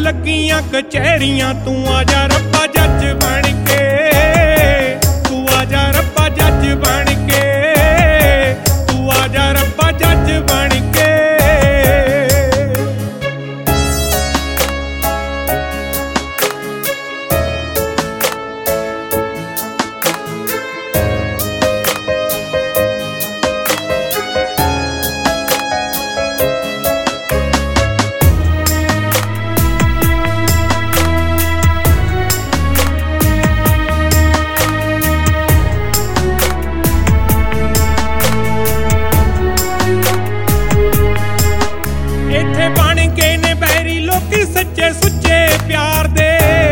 ਲੱਗੀਆਂ ਕਚਹਿਰੀਆਂ, ਤੂੰ ਆ ਜਾ ਰੱਬਾ ਜੱਜ ਬਣ ਕੇ, ਤੂੰ ਆ ਜਾ ਰੱਬਾ ਜੱਜ ਬਣ ਕੇ, ਤੂੰ ਆ ਜਾ ਰੱਬਾ ਜੱਜ ਬਣ ਕੇ। ਇੱਥੇ ਬਣ ਕੇ ਨੇ ਬੈਰੀ ਲੋਕੀ ਸੱਚੇ ਸੁੱਚੇ ਪਿਆਰ ਦੇ,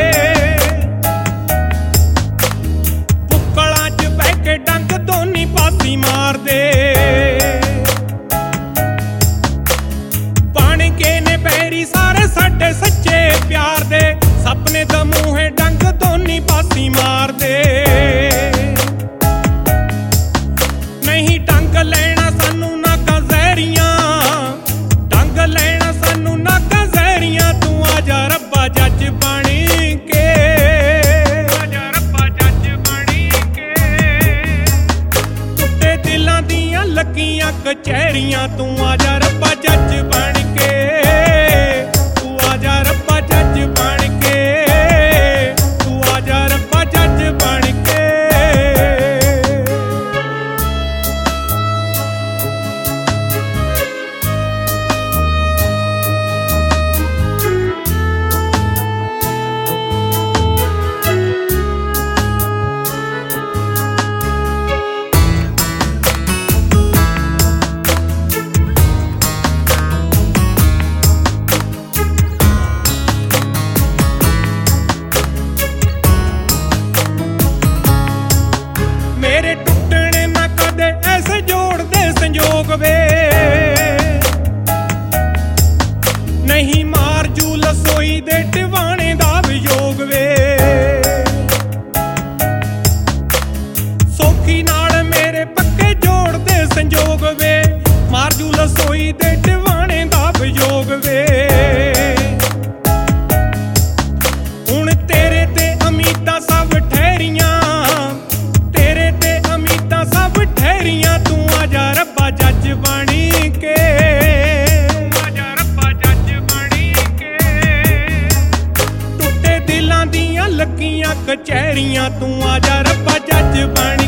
ਬੁੱਕਲਾਂ 'ਚ ਬਹਿ ਕੇ ਡੰਗ ਦੋਨੀ ਪਾਸੀ ਮਾਰਦੇ। ਬਣ ਕੇ ਨੇ ਬੈਰੀ ਸਾਰੇ ਸਾਡੇ ਸੱਚੇ ਪਿਆਰ ਦੇ, ਸਪਨੇ ਦਾ ਮੂੰਹੇ ਡੰਗ ਦੋਨੀ ਪਾਸੀ ਮਾਰਦੇ। ਨਹੀਂ ਡੰਗ ਲੈਣਾ ਸਾਨੂੰ ਨਾਕਾਂ ਜ਼ਹਿਰੀਆਂ, ਲੈਣਾ ਸਾਨੂੰ ਨਾਕਾਂ ਜ਼ਹਿਰੀਆਂ, ਤੂੰ ਆ ਜਾ ਰੱਬਾ ਜੱਜ ਬਣ ਕੇ, ਆ ਜਾ ਰੱਬਾ ਜੱਜ ਬਣ ਕੇ। ਟੁੱਟੇ ਦਿਲਾਂ ਦੀਆਂ ਲੱਗੀਆਂ ਕਚਹਿਰੀਆਂ, ਤੂੰ ਆ ਜਾ ਰੱਬਾ ਜੱਜ ਬਣ ਕੇ, ਤੂੰ ਆ ਜਾ ਰੱਬਾ ਜੱਜ ਬਣ ਕੇ, ਤੂੰ ਆ ਜਾ ਰੱਬਾ ਜੱਜ ਬਣ ਕੇ। ਮੇਰੇ ਟੁੱਟਣੇ ਨਾ ਕਦੇ ਐਸੇ ਜੋੜਦੇ ਸੰਜੋਗ ਵੇ, ਨਹੀਂ ਮਾਰ ਜੂ ਲਸੋਈ ਦੇ ਟਿਵਾਣੇ ਦਾ ਵਿਯੋਗ ਵੇ। ਸੌਖੀ ਨਾਲ ਮੇਰੇ ਪੱਕੇ ਜੋੜਦੇ ਸੰਜੋਗ ਵੇ, ਮਾਰ ਜੂ ਲਸੋਈ ਦੇ ਟਿਵਾਣੇ ਦਾ ਵਿਯੋਗ ਵੇ। ਹੁਣ ਤੇਰੇ ਤੇ ਉਮੀਦਾਂ ਸਭ ਠਹਿਰੀਆਂ, ਤੂੰ ਆ ਜਾ ਰੱਬਾ ਜੱਜ ਬਣ ਕੇ, ਆ ਜਾ ਰੱਬਾ ਜੱਜ ਬਣ ਕੇ। ਟੁੱਟੇ ਦਿਲਾਂ ਦੀਆਂ ਲੱਗੀਆਂ ਕਚਹਿਰੀਆਂ, ਤੂੰ ਆ ਜਾ ਰੱਬਾ ਜੱਜ ਬਣ